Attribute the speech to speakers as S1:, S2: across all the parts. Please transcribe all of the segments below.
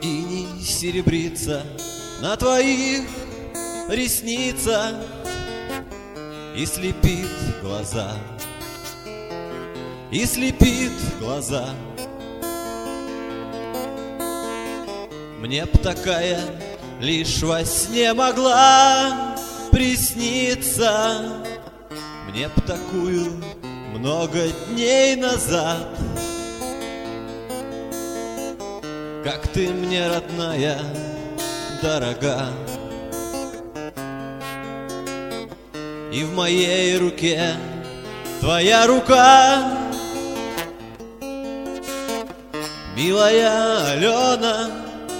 S1: иней серебрится на твоих ресницах и слепит глаза, и слепит глаза. Мне б такая лишь во сне могла присниться, мне б такую много дней назад. Как ты мне, родная, дорога, и в моей руке твоя рука, милая Алена,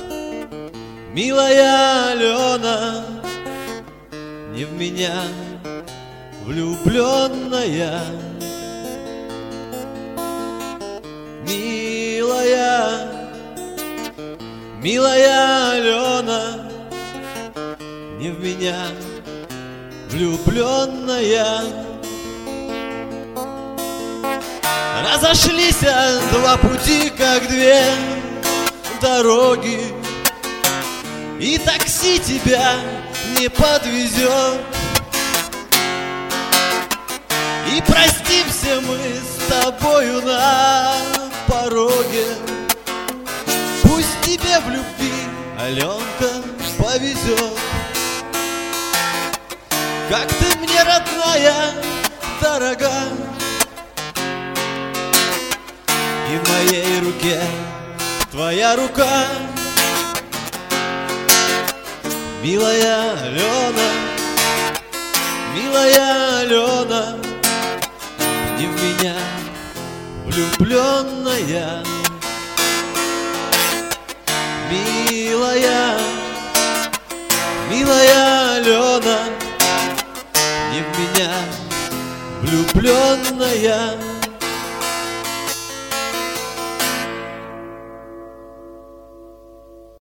S1: милая Алена, не в меня влюбленная. Милая, милая Алена, не в меня влюбленная. Разошлись два пути, как две дороги, и такси тебя не подвезет. И простимся мы с тобою на пороге. Пусть тебе в любви, Аленка, повезет. Как ты мне, родная, дорога, и в моей руке твоя рука, милая Алена, милая Алена, не в меня влюбленная. Милая, милая Алена, не в меня влюбленная.